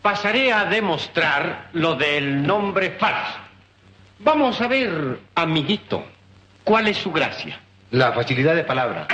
pasaré a demostrar lo del nombre falso. Vamos a ver, amiguito, ¿cuál es su gracia? La facilidad de palabra.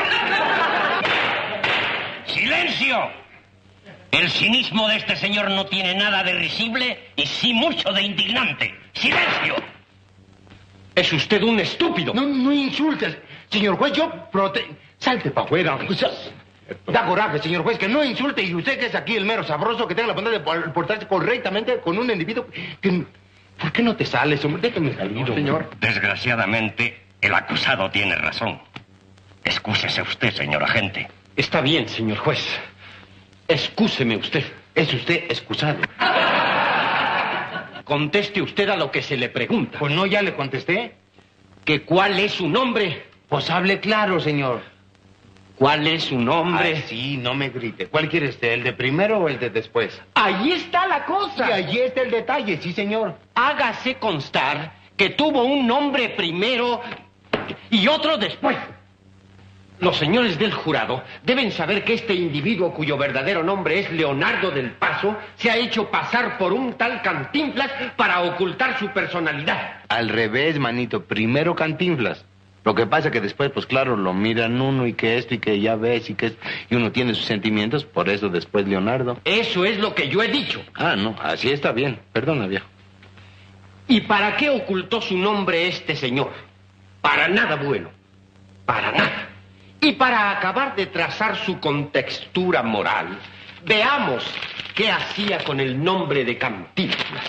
¡Silencio! El cinismo de este señor no tiene nada de risible y sí mucho de indignante. ¡Silencio! Es usted un estúpido. No insultes, señor juez, salte para afuera. Da coraje, señor juez, que no insulte, y usted que es aquí el mero sabroso, que tenga la bondad de portarse correctamente con un individuo que... ¿Por qué no te sales, hombre? Déjame salir, señor. Desgraciadamente, el acusado tiene razón. Excúsese usted, señor agente. Está bien, señor juez. Excúseme usted. Es usted excusado. Conteste usted a lo que se le pregunta. Pues no, ya le contesté. ¿Que cuál es su nombre? Pues hable claro, señor. ¿Cuál es su nombre? Ay, sí, no me grite. ¿Cuál quiere usted, el de primero o el de después? Ahí está la cosa. Y allí está el detalle, sí, señor. Hágase constar que tuvo un nombre primero y otro después. Los señores del jurado deben saber que este individuo, cuyo verdadero nombre es Leonardo del Paso, se ha hecho pasar por un tal Cantinflas para ocultar su personalidad. Al revés, manito. Primero Cantinflas. Lo que pasa que después, pues claro, lo miran uno y que esto y que ya ves y que esto, y uno tiene sus sentimientos, por eso después Leonardo. Eso es lo que yo he dicho. Ah, no, así está bien. Perdona, viejo. ¿Y para qué ocultó su nombre este señor? Para nada bueno. Para nada. Y para acabar de trazar su contextura moral, veamos qué hacía con el nombre de Cantinflas.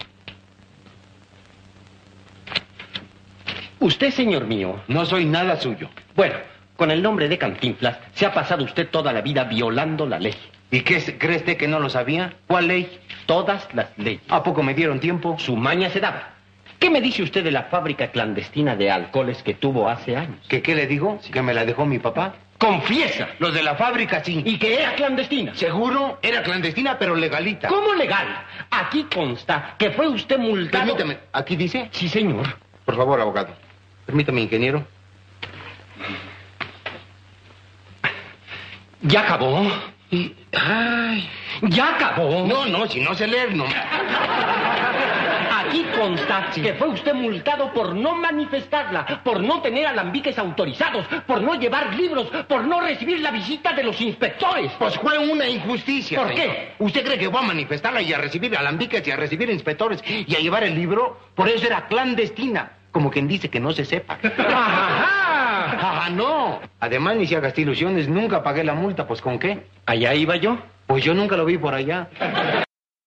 Usted, señor mío... No soy nada suyo. Bueno, con el nombre de Cantinflas se ha pasado usted toda la vida violando la ley. ¿Y qué cree usted que no lo sabía? ¿Cuál ley? Todas las leyes. ¿A poco me dieron tiempo? Su maña se daba. ¿Qué me dice usted de la fábrica clandestina de alcoholes que tuvo hace años? ¿Qué le digo? Sí. ¿Que me la dejó mi papá? ¡Confiesa! Los de la fábrica, sí. ¿Y que era clandestina? Seguro, era clandestina, pero legalita. ¿Cómo legal? Aquí consta que fue usted multado... Permítame, ¿aquí dice? Sí, señor. Por favor, abogado. Permítame, ingeniero. ¿Ya acabó? Ay... ¿Ya acabó? No, si no sé leer, no... Aquí consta que fue usted multado por no manifestarla, por no tener alambiques autorizados, por no llevar libros, por no recibir la visita de los inspectores. Pues fue una injusticia, ¿Por señor. qué? ¿Usted cree que voy a manifestarla y a recibir alambiques y a recibir inspectores y a llevar el libro? Por eso era clandestina. Como quien dice que no se sepa. ¡Ajá! No. Además, ni si hagas ilusiones, nunca pagué la multa, pues ¿con qué? ¿Allá iba yo? Pues yo nunca lo vi por allá.